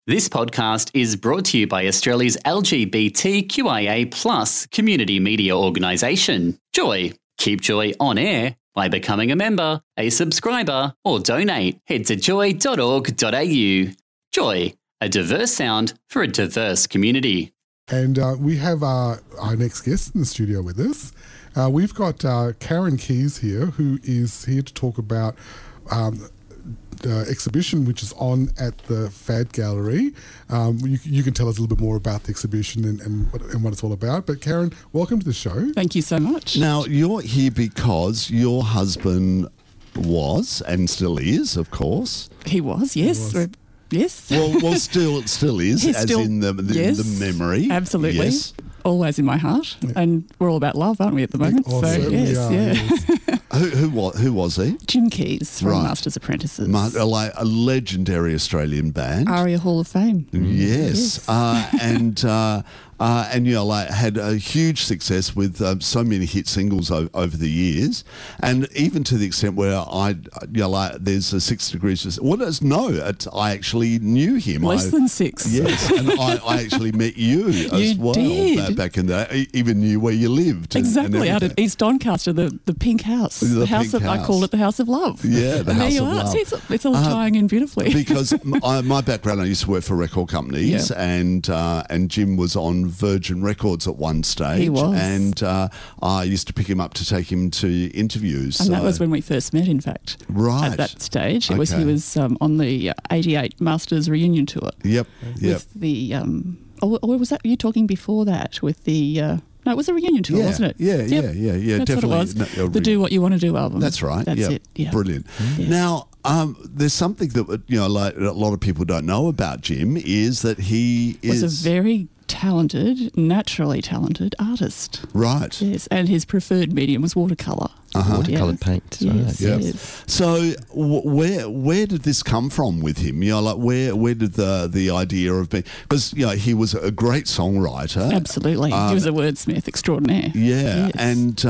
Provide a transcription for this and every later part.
This podcast is brought to you by Australia's LGBTQIA+ community media organisation, Joy. Keep Joy on air by becoming a member, a subscriber, or donate. Head to joy.org.au. Joy, a diverse sound for a diverse community. And we have our next guest in the studio with us. We've got Karen Keys here, who is here to talk about the exhibition which is on at the FAD Gallery. You can tell us a little bit more about the exhibition and what it's all about. But Karen, welcome to the show. Thank you so much. Now, you're here because your husband was, and still is, of course. He was, yes. Yes. Well, still is, He's as still, in the memory. Absolutely. Yes. Always in my heart. Yeah. And we're all about love, aren't we, at the moment? Oh, so, yes, yes. Who was he? Jim Keys from Masters Apprentices. A legendary Australian band. ARIA Hall of Fame. Yes. And had a huge success with so many hit singles over the years, and even to the extent where there's a 6 degrees. I actually knew him. Less than 6. Yes, and I actually met you as well did. back in the day. Even knew where you lived. Exactly, out at East Doncaster, the Pink House. The house that I called it the House of Love. Yeah, the House of Love. See, it's all tying in beautifully. Because my background, I used to work for record companies, and Jim was on Virgin Records at one stage. He was. And I used to pick him up to take him to interviews. And that was when we first met, in fact. Right. At that stage. He was on the 88 Masters reunion tour. Yep. With the... or was that you talking before that with the... No, it was a reunion tour, wasn't it? Yeah, That's definitely. What it was. The Do What You Want to Do album. That's right. That's it. Yeah. Brilliant. Yes. Now, there's something that like a lot of people don't know about Jim is that he was a very talented, naturally talented artist. Right. Yes, and his preferred medium was watercolour. Watercoloured paint. Yes, right. yes. So where did this come from with him? Where did the idea of being, because he was a great songwriter. Absolutely, he was a wordsmith extraordinaire. Yeah, yes. and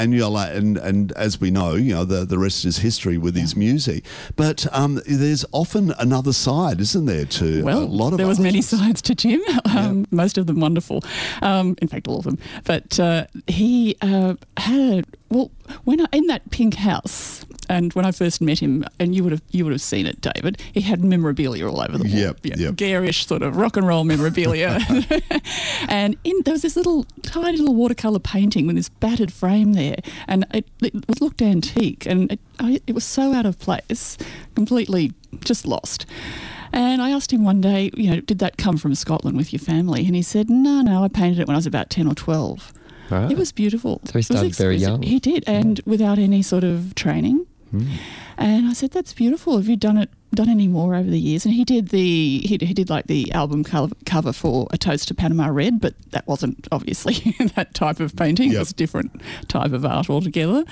as we know, the rest is history with his music. But there's often another side, isn't there? To a lot of there was many artists. sides to Jim. Most of them wonderful. In fact, all of them. But he had when in that Pink House, and when I first met him, and you would have seen it, David, he had memorabilia all over the wall. Yep. Garish sort of rock and roll memorabilia. And there was this tiny little watercolour painting with this battered frame there, and it looked antique, and it was so out of place, completely just lost. And I asked him one day, did that come from Scotland with your family? And he said, no, I painted it when I was about 10 or 12. Right. It was beautiful. So he started very young. He did, and without any sort of training. And I said, "That's beautiful. Have you done any more over the years?" And he did he did like the album cover for A Toast to Panama Red, but that wasn't obviously that type of painting. It was a different type of art altogether.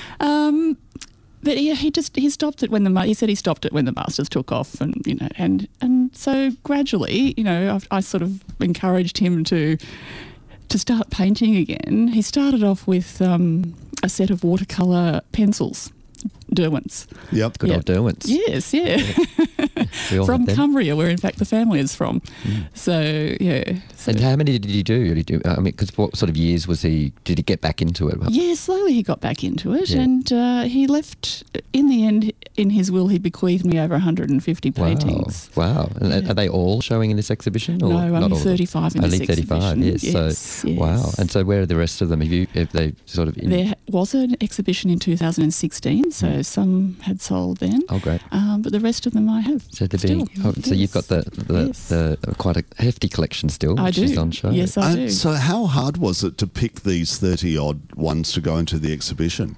But he stopped it when he said he stopped it when the Masters took off, and so gradually, I sort of encouraged him to start painting again. He started off with a set of watercolour pencils, Derwents. Yep. Good old Derwents. Yes, yeah. From Cumbria, where in fact the family is from. So, yeah. And how many did you do? Because what sort of years did he get back into it? Yeah, slowly he got back into it, and he left, in the end, in his will, he bequeathed me over 150 paintings. Wow. And are they all showing in this exhibition? Or no, not only all 35 in this exhibition. Only 35, yes. So, wow. And so where are the rest of them? Have they sort of... There was an exhibition in 2016, so some had sold then. Oh, great. But the rest of them I have so still. So you've got the quite a hefty collection still, which is on show. Yes, I do. So how hard was it to pick these 30-odd ones to go into the exhibition?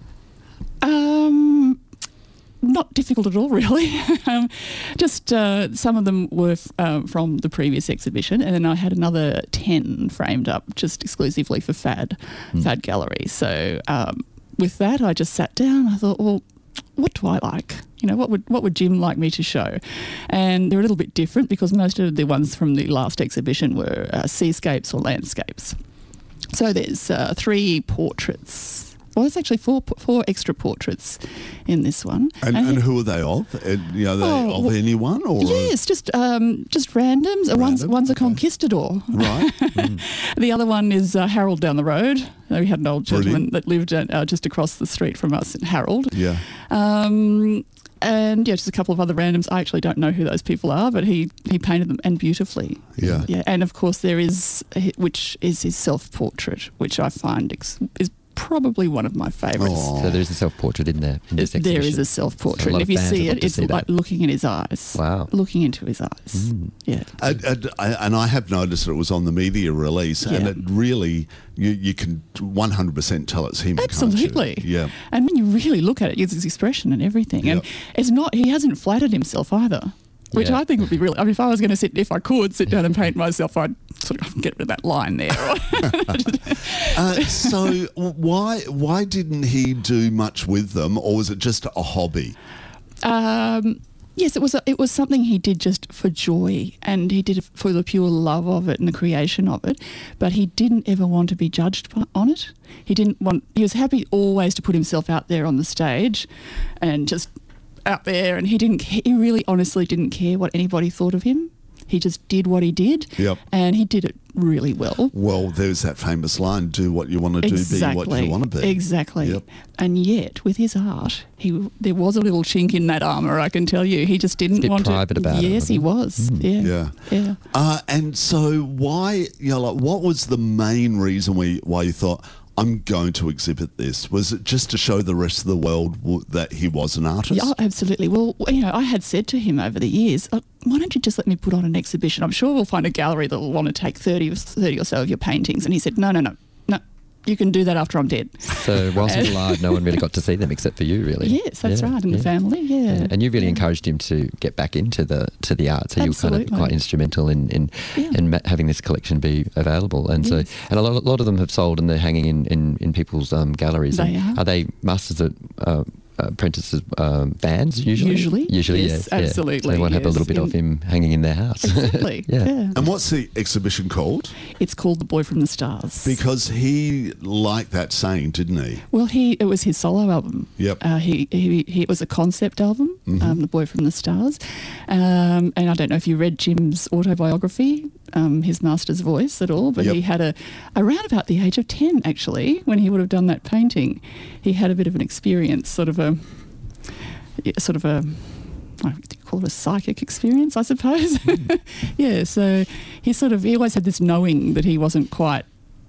Not difficult at all, really. Just some of them were from the previous exhibition, and then I had another 10 framed up just exclusively for FAD Gallery. So with that, I just sat down. I thought, well, what do I like? What would Jim like me to show? And they're a little bit different because most of the ones from the last exhibition were seascapes or landscapes. So there's 3 portraits Well, it's actually four extra portraits in this one. And who are they of? Are they of anyone? Or Yes, just randoms. One's a conquistador. Right. The other one is Harold down the road. We had an old gentleman Brilliant. that lived just across the street from us, Harold. Yeah. And just a couple of other randoms. I actually don't know who those people are, but he painted them and beautifully. Yeah. And of course there is, which is his self-portrait, which I find is probably one of my favourites. Oh. So there's a self-portrait in there. In this There exhibition. is a So self-portrait. a lot If of you fans see would love it, to it's see like that. looking in his eyes. Wow. Looking into his eyes. Yeah. And I have noticed that it was on the media release, and Yeah. it really, you can 100% tell it's him. Absolutely. Can't you? Yeah. And when you really look at it, it's his expression and everything. And Yep. he hasn't flattered himself either, which Yeah. I think would be really, if I was going to if I could sit down and paint myself, I'd sort of get rid of that line there. So why didn't he do much with them, or was it just a hobby? Yes, it was something he did just for joy, and he did it for the pure love of it and the creation of it. But he didn't ever want to be judged on it. He was happy always to put himself out there on the stage, and just out there. And he really honestly didn't care what anybody thought of him. He just did what he did, Yep. and he did it really well. Well, there's that famous line: "Do what you want to do, be what you want to be." Exactly. Yep. And yet, with his art, there was a little chink in that armour, I can tell you. He just didn't bit want private to. about it, Yes, he was. Yeah. Yeah. And so why, what was the main reason why you thought, I'm going to exhibit this? Was it just to show the rest of the world that he was an artist? Yeah, absolutely. Well, I had said to him over the years, why don't you just let me put on an exhibition? I'm sure we'll find a gallery that will want to take 30 or so of your paintings. And he said, no, you can do that after I'm dead. So whilst he was alive, no one really got to see them except for you, really. Yes, that's Yeah, right, and the family, yeah. And you really encouraged him to get back into the art. So you were kind of Absolutely. quite instrumental in having this collection be available. And so, and a lot of them have sold, and they're hanging in people's galleries. They And are. they masters at apprentices vans usually? Usually, yes. absolutely. So they want to have a yes. little bit of him hanging in their house. Exactly. Yeah. And what's the exhibition called? It's called The Boy from the Stars. Because he liked that saying, didn't he? Well, it was his solo album. Yep. It was a concept album, The Boy from the Stars. And I don't know if you read Jim's autobiography, his master's voice at all, but Yep. he had around about the age of 10, actually, when he would have done that painting, he had a bit of an experience, what do you call it, a psychic experience, I suppose. Yeah, so he always had this knowing that he wasn't quite,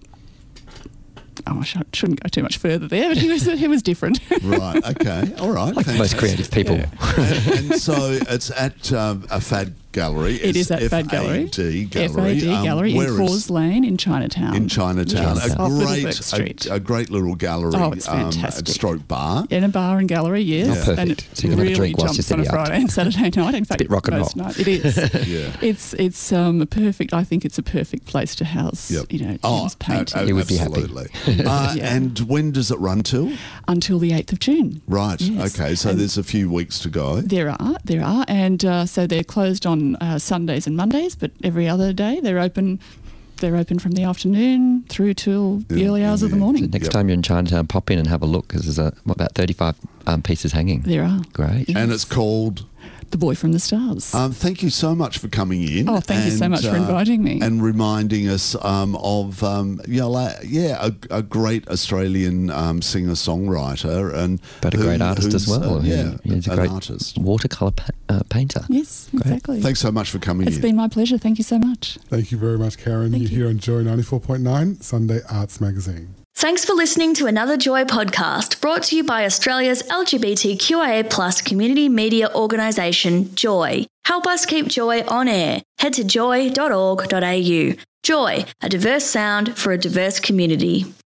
I shouldn't go too much further there, but he was different. Right, okay, all right. Like most creative people. And so it's at a FAD gallery. It is at FAD Gallery. FAD Gallery. FAD Gallery in where is- Cause Lane in Chinatown. In Chinatown. Yes, A off Littlebrook great, Street. a great little gallery. Oh, it's fantastic. Stroke bar. In a bar and gallery, yes. Oh, perfect. And it So you can have a really drink whilst you jumps see on a the art. Friday and Saturday night. In fact, bit rock and most roll. night. It is. Yeah. It's a perfect. I think it's a perfect place to house. Yep. Jim's painting He would be happy. absolutely. Yeah. And when does it run till? until the 8th of June. Right. Yes. Okay. So And there's a few weeks to go. There are, and so they're closed on Sundays and Mondays, but every other day they're open. They're open from the afternoon through till the early hours of the morning. Next Yep. time you're in Chinatown, pop in and have a look, because there's about 35 pieces hanging. There are. Great. Yes. And it's called. The Boy from the Stars. Thank you so much for coming in. Oh, thank you so much for inviting me. And reminding us of a great Australian singer-songwriter and But a great artist as who's, well. He's a an great artist. watercolour painter. Yes, exactly. Thanks so much for coming It's in. been my pleasure. Thank you so much. Thank you very much, Karen. Thank You're you. here on Joy 94.9, Sunday Arts Magazine. Thanks for listening to another Joy podcast brought to you by Australia's LGBTQIA+ community media organisation, Joy. Help us keep Joy on air. Head to joy.org.au. Joy, a diverse sound for a diverse community.